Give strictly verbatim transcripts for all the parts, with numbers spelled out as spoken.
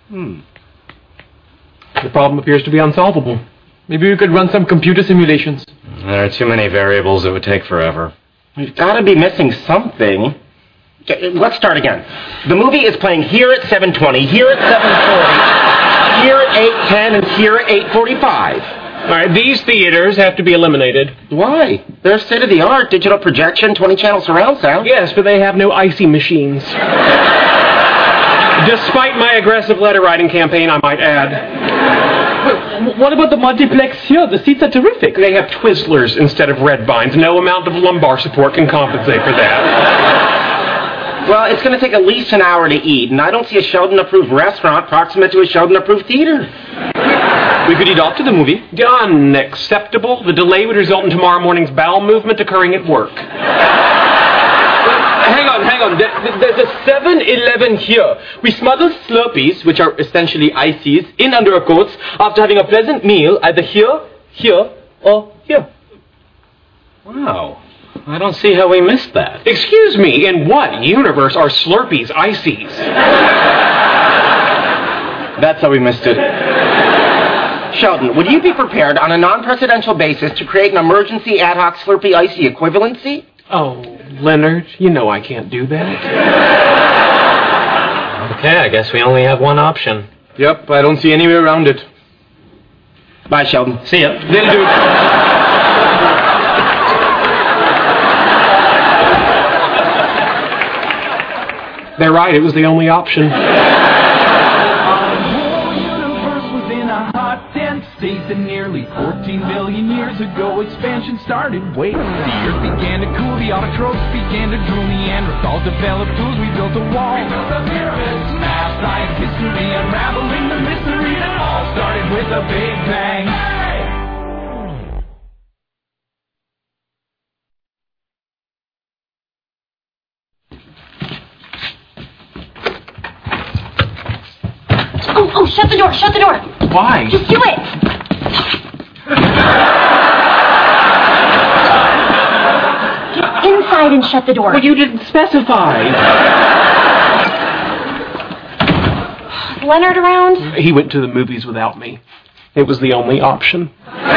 Hmm. The problem appears to be unsolvable. Maybe we could run some computer simulations. There are too many variables. It would take forever. We've got to be missing something. Let's start again. The movie is playing here at seven twenty, here at seven forty, here at eight ten, and here at eight forty-five. All right, these theaters have to be eliminated. Why? They're state-of-the-art, digital projection, twenty-channel surround sound. Yes, but they have no icy machines. Despite my aggressive letter-writing campaign, I might add. But what about the multiplex here? The seats are terrific. They have Twizzlers instead of red vines. No amount of lumbar support can compensate for that. Well, it's going to take at least an hour to eat, and I don't see a Sheldon-approved restaurant proximate to a Sheldon-approved theater. We could eat after the movie. Unacceptable. The delay would result in tomorrow morning's bowel movement occurring at work. Hang on, hang on. There, there's a seven eleven here. We smuggle Slurpees, which are essentially ices, in under our coats after having a pleasant meal either here, here, or here. Wow. I don't see how we missed that. Excuse me, in what universe are Slurpees ices? That's how we missed it. Sheldon, would you be prepared on a non-presidential basis to create an emergency ad hoc Slurpee icy equivalency? Oh, Leonard, you know I can't do that. Okay, I guess we only have one option. Yep, I don't see any way around it. Bye, Sheldon. See ya. They'll do it. They're right, it was the only option. States and nearly fourteen billion years ago expansion started. Wait, the earth began to cool, the autotrophs began to drool, Neanderthals developed tools, we built a wall. We built the pyramids, math, science, history, unraveling the mystery that all started with a big bang. Oh, oh, shut the door, shut the door. Why? Just do it. Get inside and shut the door. Well, you didn't specify. Is Leonard around? He went to the movies without me. It was the only option.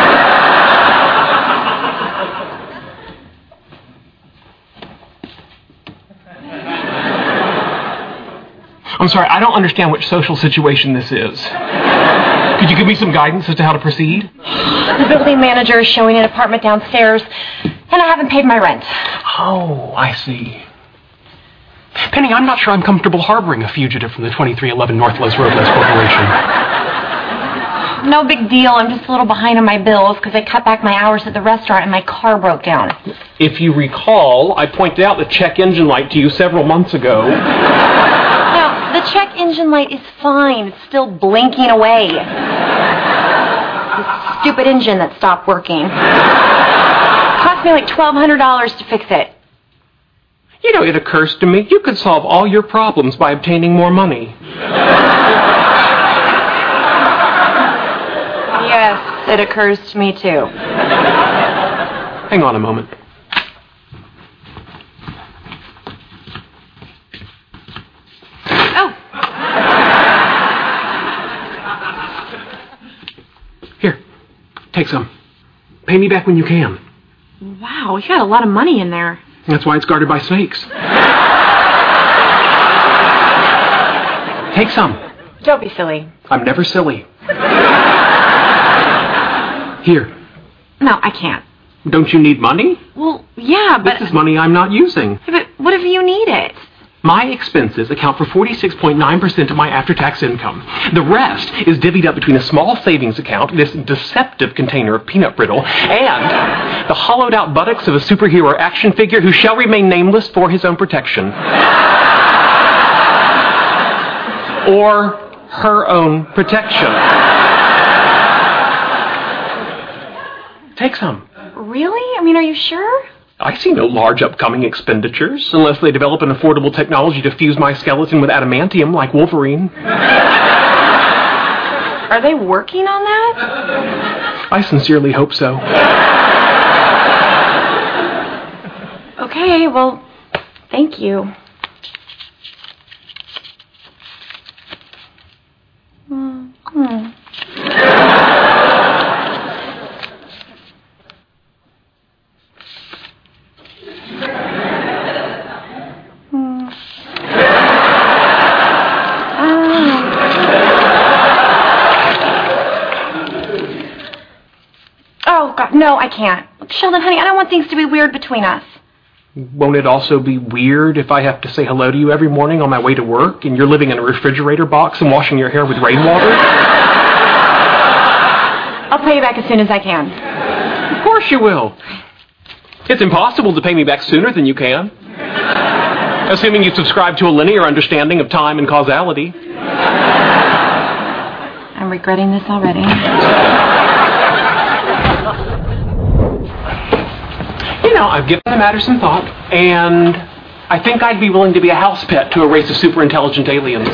I'm sorry, I don't understand which social situation this is. Could you give me some guidance as to how to proceed? The building manager is showing an apartment downstairs, and I haven't paid my rent. Oh, I see. Penny, I'm not sure I'm comfortable harboring a fugitive from the twenty-three eleven Northwest Roadless Corporation. No big deal. I'm just a little behind on my bills because I cut back my hours at the restaurant and my car broke down. If you recall, I pointed out the check engine light to you several months ago. Now, the check engine light is fine. It's still blinking away. The stupid engine that stopped working. It cost me like twelve hundred dollars to fix it. You know, it occurs to me, you could solve all your problems by obtaining more money. Yes, it occurs to me too. Hang on a moment. Oh. Here, take some. Pay me back when you can. Wow, you got a lot of money in there. That's why it's guarded by snakes. Take some. Don't be silly. I'm never silly. Here. No, I can't. Don't you need money? Well, yeah, but... This is money I'm not using. But what if you need it? My expenses account for forty-six point nine percent of my after-tax income. The rest is divvied up between a small savings account, this deceptive container of peanut brittle, and the hollowed-out buttocks of a superhero action figure who shall remain nameless for his own protection. Or her own protection. Take some. Really? I mean, are you sure? I see no large upcoming expenditures, unless they develop an affordable technology to fuse my skeleton with adamantium like Wolverine. Are they working on that? I sincerely hope so. Okay, well, thank you. No, I can't. Look, Sheldon, honey, I don't want things to be weird between us. Won't it also be weird if I have to say hello to you every morning on my way to work and you're living in a refrigerator box and washing your hair with rainwater? I'll pay you back as soon as I can. Of course you will. It's impossible to pay me back sooner than you can. Assuming you subscribe to a linear understanding of time and causality. I'm regretting this already. You know, I've given the matter some thought, and I think I'd be willing to be a house pet to a race of superintelligent aliens.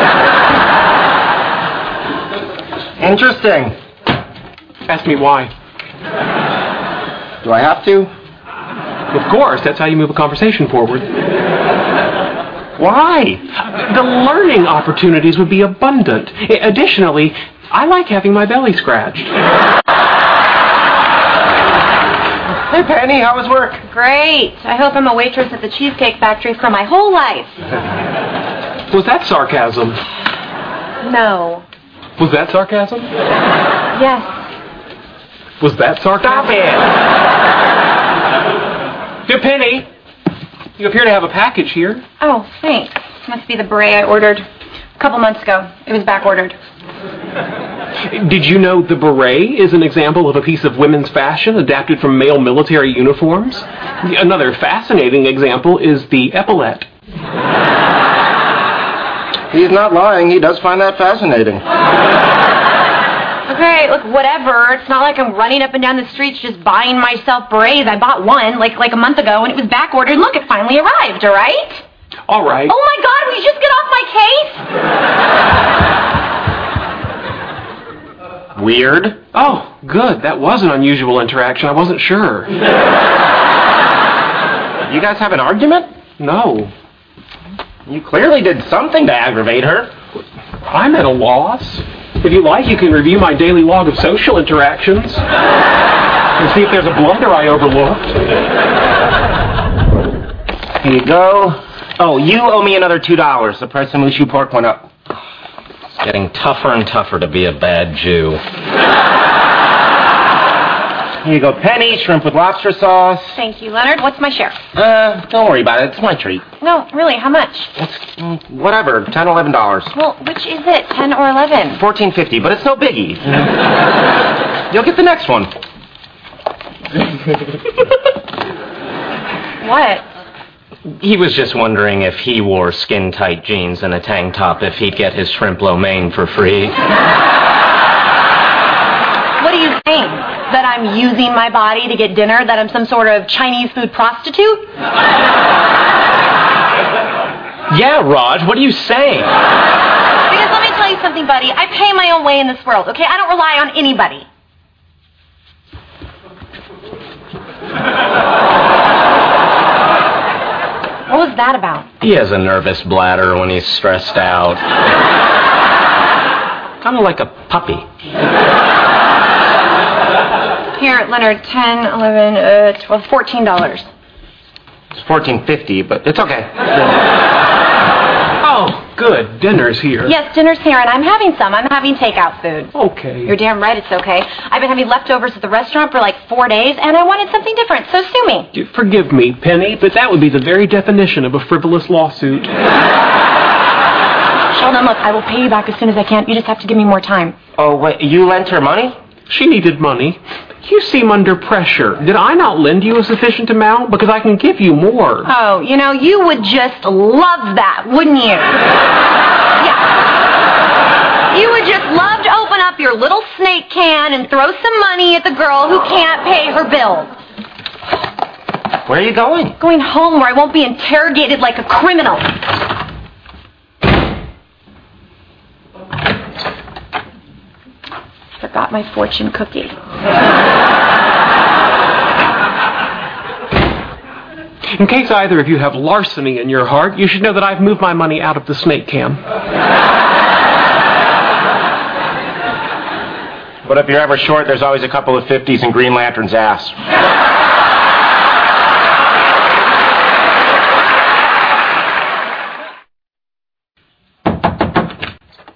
Interesting. Ask me why. Do I have to? Of course, that's how you move a conversation forward. Why? The learning opportunities would be abundant. Additionally, I like having my belly scratched. Hey, Penny, how was work? Great. I hope I'm a waitress at the Cheesecake Factory for my whole life. Was that sarcasm? No. Was that sarcasm? Yes. Was that sarcasm? Stop it! Dear Penny, you appear to have a package here. Oh, thanks. Must be the beret I ordered a couple months ago. It was back ordered. Did you know the beret is an example of a piece of women's fashion adapted from male military uniforms? Another fascinating example is the epaulette. He's not lying. He does find that fascinating. Okay, look, whatever. It's not like I'm running up and down the streets just buying myself berets. I bought one, like, like a month ago, and it was back ordered. Look, it finally arrived, all right? All right. Oh, my God, will you just get off my case? Weird. Oh, good. That was an unusual interaction. I wasn't sure. You guys have an argument? No. You clearly did something to aggravate her. I'm at a loss. If you like, you can review my daily log of social interactions and see if there's a blunder I overlooked. Here you go. Oh, you owe me another two dollars. The price of Mushu pork went up. It's getting tougher and tougher to be a bad Jew. Here you go, Penny, shrimp with lobster sauce. Thank you, Leonard. What's my share? Uh, don't worry about it. It's my treat. No, really, how much? It's mm, whatever, ten, eleven dollars. Well, which is it, ten or eleven? Fourteen fifty, but it's no biggie. You'll get the next one. What? He was just wondering if he wore skin-tight jeans and a tank top, if he'd get his shrimp lo mein for free. What do you think? That I'm using my body to get dinner? That I'm some sort of Chinese food prostitute? Yeah, Raj, what are you saying? Because let me tell you something, buddy. I pay my own way in this world, okay? I don't rely on anybody. What was that about? He has a nervous bladder when he's stressed out. Kind of like a puppy. Here, Leonard, ten, eleven, uh, twelve, fourteen dollars. It's fourteen fifty, but it's okay. Oh, good. Dinner's here. Yes, dinner's here, and I'm having some. I'm having takeout food. Okay. You're damn right it's okay. I've been having leftovers at the restaurant for like four days, and I wanted something different, so sue me. Forgive me, Penny, but that would be the very definition of a frivolous lawsuit. Sheldon, look, I will pay you back as soon as I can. You just have to give me more time. Oh, wait, you lent her money? She needed money. You seem under pressure. Did I not lend you a sufficient amount? Because I can give you more. Oh, you know, you would just love that, wouldn't you? Yeah. You would just love to open up your little snake can and throw some money at the girl who can't pay her bills. Where are you going? Going home where I won't be interrogated like a criminal. Forgot my fortune cookie. In case either of you have larceny in your heart, you should know that I've moved my money out of the snake can. But if you're ever short, there's always a couple of fifties in Green Lantern's ass.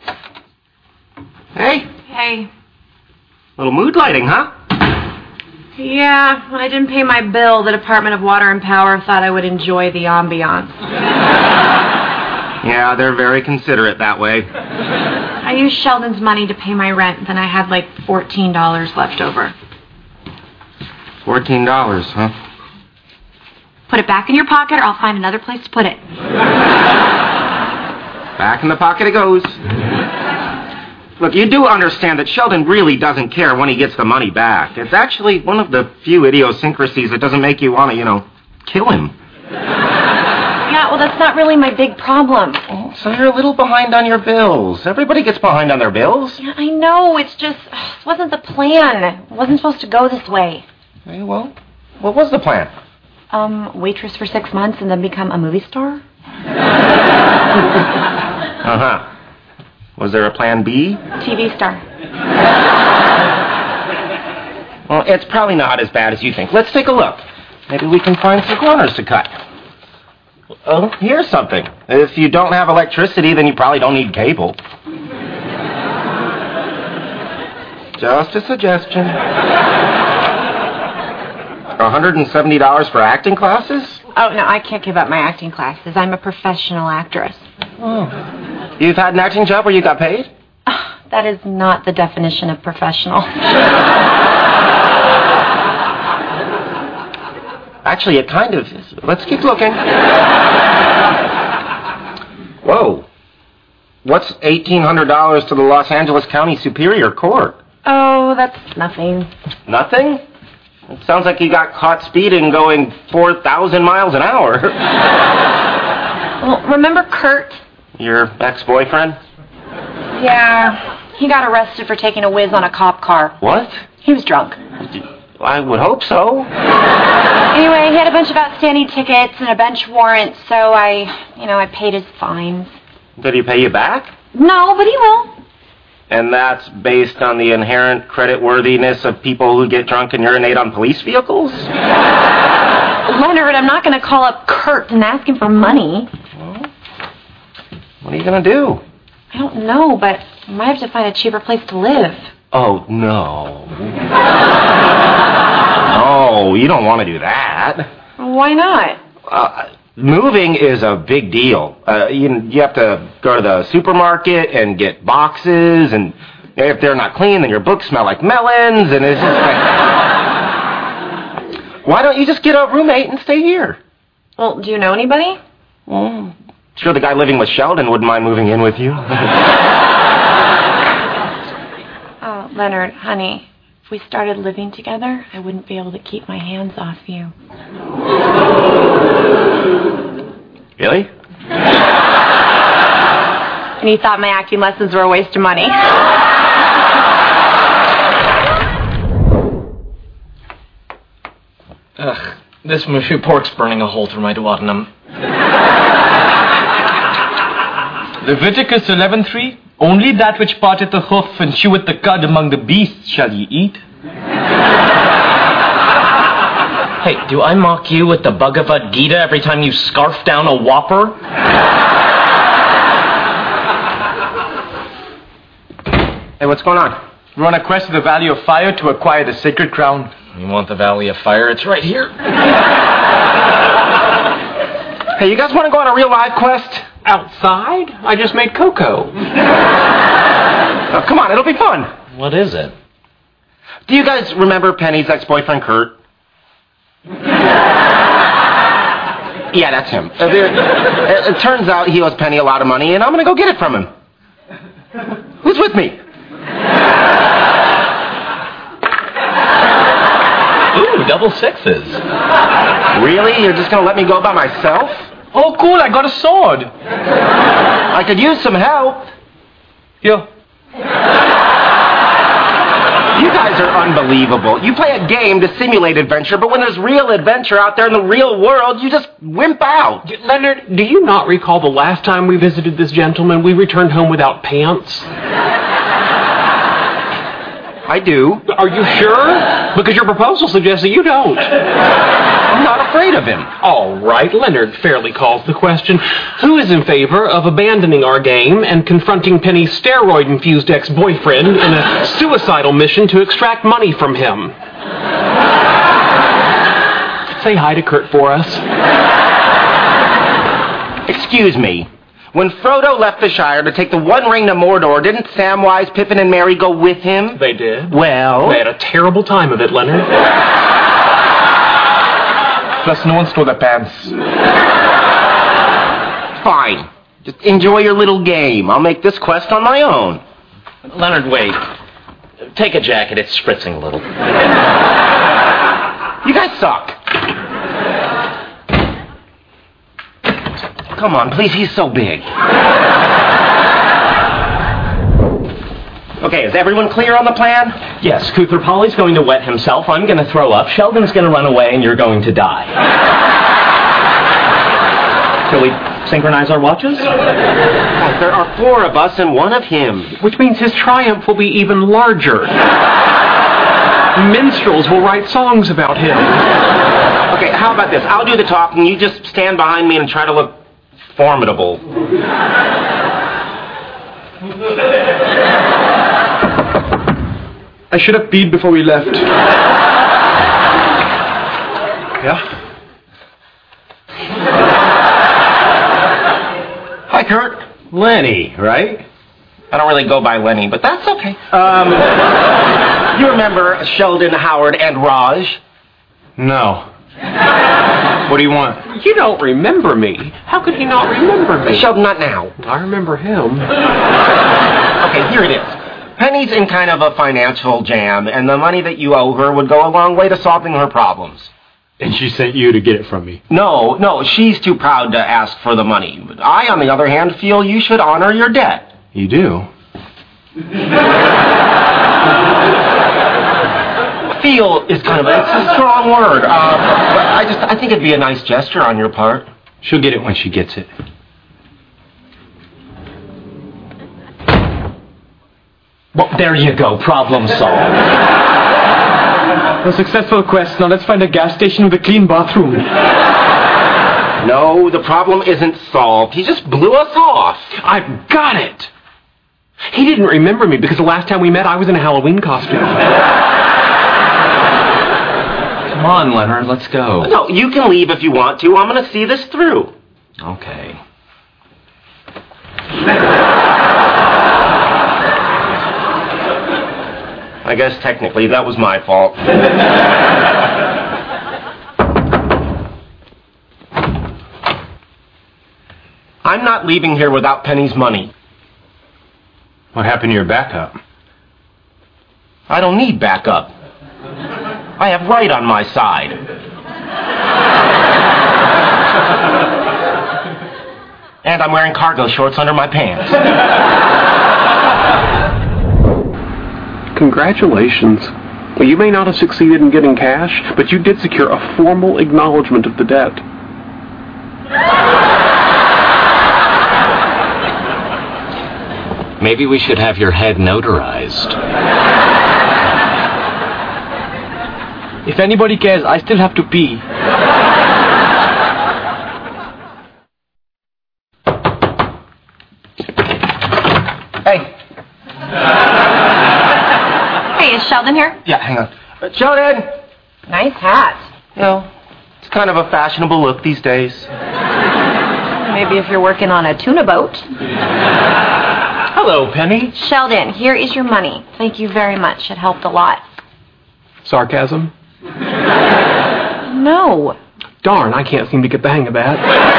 Hey. Hey. Little mood lighting, huh? Yeah, when I didn't pay my bill, the Department of Water and Power thought I would enjoy the ambiance. Yeah, they're very considerate that way. I used Sheldon's money to pay my rent, then I had like fourteen dollars left over. fourteen dollars, huh? Put it back in your pocket or I'll find another place to put it. Back in the pocket it goes. Look, you do understand that Sheldon really doesn't care when he gets the money back. It's actually one of the few idiosyncrasies that doesn't make you want to, you know, kill him. Yeah, well, that's not really my big problem. Oh, so you're a little behind on your bills. Everybody gets behind on their bills. Yeah, I know. It's just, this wasn't the plan. It wasn't supposed to go this way. Okay, well, what was the plan? Um, waitress for six months and then become a movie star? Uh-huh. Was there a plan B? T V star. Well, it's probably not as bad as you think. Let's take a look. Maybe we can find some corners to cut. Oh, here's something. If you don't have electricity, then you probably don't need cable. Just a suggestion. one hundred seventy dollars for acting classes? Oh, no, I can't give up my acting classes. I'm a professional actress. Oh. You've had an acting job where you got paid? Oh, that is not the definition of professional. Actually, it kind of is. Let's keep looking. Whoa. What's eighteen hundred dollars to the Los Angeles County Superior Court? Oh, that's nothing. Nothing? It sounds like you got caught speeding going four thousand miles an hour. Well, remember Kurt? Your ex-boyfriend? Yeah, he got arrested for taking a whiz on a cop car. What? He was drunk. I would hope so. Anyway, he had a bunch of outstanding tickets and a bench warrant, so I, you know, I paid his fines. Did he pay you back? No, but he will. And that's based on the inherent creditworthiness of people who get drunk and urinate on police vehicles? Leonard, I'm not going to call up Kurt and ask him for money. Well, what are you going to do? I don't know, but I might have to find a cheaper place to live. Oh, no. No, you don't want to do that. Why not? Uh, moving is a big deal. Uh, you, you have to go to the supermarket and get boxes, and if they're not clean, then your books smell like melons, and it's just like... Why don't you just get a roommate and stay here? Well, do you know anybody? Well, sure the guy living with Sheldon wouldn't mind moving in with you. Oh, Leonard, honey, if we started living together, I wouldn't be able to keep my hands off you. Really? And he thought my acting lessons were a waste of money. Ugh, this mushy pork's burning a hole through my duodenum. Leviticus eleven three. Only that which parteth the hoof and cheweth the cud among the beasts shall ye eat. Hey, do I mock you with the Bhagavad Gita every time you scarf down a Whopper? Hey, what's going on? We're on a quest to the Valley of Fire to acquire the sacred crown. You want the Valley of Fire? It's right here. Hey, you guys want to go on a real live quest? Outside? I just made cocoa. Oh, come on, it'll be fun. What is it? Do you guys remember Penny's ex-boyfriend, Kurt? Yeah, that's him. Uh, there, it, it turns out he owes Penny a lot of money, and I'm going to go get it from him. Who's with me? Ooh, double sixes. Really? You're just going to let me go by myself? Oh, cool, I got a sword. I could use some help. Here. You guys are unbelievable. You play a game to simulate adventure, but when there's real adventure out there in the real world, you just wimp out. Leonard, do you not recall the last time we visited this gentleman, we returned home without pants? I do. Are you sure? Because your proposal suggests that you don't. I'm not afraid of him. All right, Leonard fairly calls the question. Who is in favor of abandoning our game and confronting Penny's steroid-infused ex-boyfriend in a suicidal mission to extract money from him? say hi to Kurt for us? Excuse me. When Frodo left the Shire to take the One Ring to Mordor, didn't Samwise, Pippin, and Merry go with him? They did. Well? They had a terrible time of it, Leonard. Plus, no one stole their pants. Fine. Just enjoy your little game. I'll make this quest on my own. Leonard, wait. Take a jacket. It's spritzing a little. You guys suck. Come on, please, he's so big. Okay, is everyone clear on the plan? Yes, Kuthler Polly's going to wet himself. I'm going to throw up. Sheldon's going to run away, and you're going to die. Shall we synchronize our watches? Guys, there are four of us and one of him. Which means his triumph will be even larger. Minstrels will write songs about him. Okay, how about this? I'll do the talking. You just stand behind me and try to look formidable. I should have peed before we left. Yeah? Hi, Kurt. Lenny, right? I don't really go by Lenny, but that's okay. Um, you remember Sheldon, Howard, and Raj? No. What do you want? You don't remember me. How could he not remember me? Sheldon, not now. I remember him. Okay, here it is. Penny's in kind of a financial jam, and the money that you owe her would go a long way to solving her problems. And she sent you to get it from me. No, no, she's too proud to ask for the money. But I, on the other hand, feel you should honor your debt. You do? Feel is kind of a, it's a strong word. Uh, but I just, I think it'd be a nice gesture on your part. She'll get it when she gets it. Well, there you go. Problem solved. A successful quest. Now let's find a gas station with a clean bathroom. No, the problem isn't solved. He just blew us off. I've got it. He didn't remember me because the last time we met, I was in a Halloween costume. Come on, Leonard. Let's go. No, you can leave if you want to. I'm going to see this through. Okay. I guess technically that was my fault. I'm not leaving here without Penny's money. What happened to your backup? I don't need backup. I have right on my side. And I'm wearing cargo shorts under my pants. Congratulations. Well, you may not have succeeded in getting cash, but you did secure a formal acknowledgement of the debt. Maybe we should have your head notarized. If anybody cares, I still have to pee. Hey. Hey, is Sheldon here? Yeah, hang on. Uh, Sheldon! Nice hat. You know, it's kind of a fashionable look these days. Maybe if you're working on a tuna boat. Hello, Penny. Sheldon, here is your money. Thank you very much. It helped a lot. Sarcasm? No. Darn, I can't seem to get the hang of that.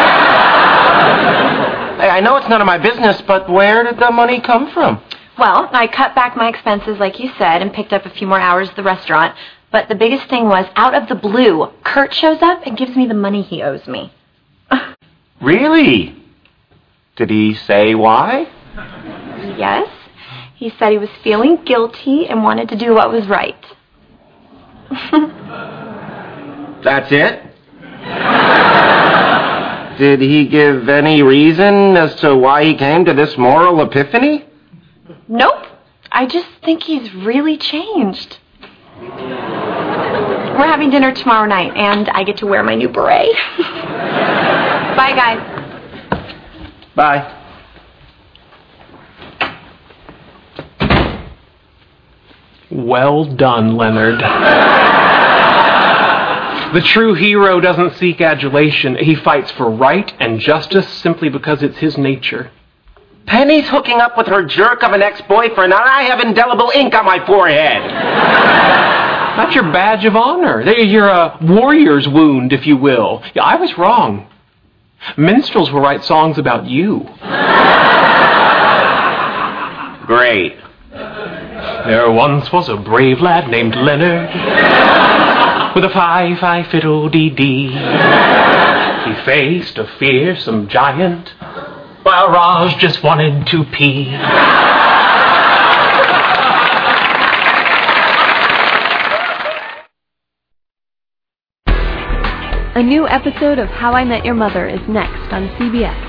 Hey, I know it's none of my business, but where did the money come from? Well, I cut back my expenses, like you said, and picked up a few more hours at the restaurant. But the biggest thing was, out of the blue, Kurt shows up and gives me the money he owes me. Really? Did he say why? Yes. He said he was feeling guilty and wanted to do what was right. That's it? Did he give any reason as to why he came to this moral epiphany? Nope. I just think he's really changed. We're having dinner tomorrow night, and I get to wear my new beret. Bye, guys. Bye. Well done, Leonard. The true hero doesn't seek adulation. He fights for right and justice simply because it's his nature. Penny's hooking up with her jerk of an ex-boyfriend, and I have indelible ink on my forehead. That's your badge of honor. You're a warrior's wound, if you will. Yeah, I was wrong. Minstrels will write songs about you. Great. There once was a brave lad named Leonard with a fi-fi-fiddle-dee-dee. He faced a fearsome giant while Raj just wanted to pee. A new episode of How I Met Your Mother is next on C B S.